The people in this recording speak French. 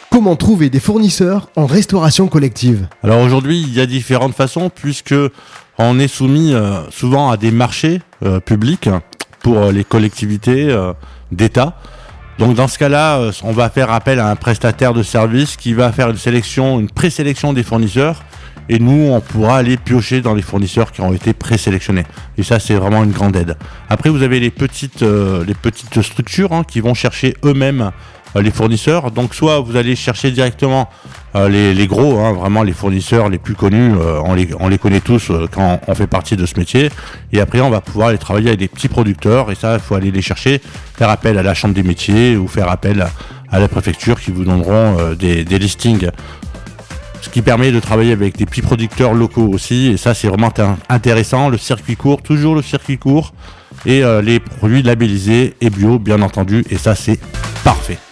Comment trouver des fournisseurs en restauration collective ? Alors aujourd'hui, il y a différentes façons puisque on est soumis souvent à des marchés publics pour les collectivités d'État. Donc dans ce cas-là, on va faire appel à un prestataire de service qui va faire une présélection des fournisseurs et nous, on pourra aller piocher dans les fournisseurs qui ont été présélectionnés. Et ça, c'est vraiment une grande aide. Après, vous avez les petites structures qui vont chercher eux-mêmes les fournisseurs. Donc soit vous allez chercher directement les gros, vraiment les fournisseurs les plus connus, on les connaît tous quand on fait partie de ce métier. Et après on va pouvoir aller travailler avec des petits producteurs et ça il faut aller les chercher, faire appel à la chambre des métiers ou faire appel à la préfecture qui vous donneront des listings. Ce qui permet de travailler avec des petits producteurs locaux aussi et ça c'est vraiment intéressant. Le circuit court, toujours le circuit court et les produits labellisés et bio bien entendu et ça c'est parfait.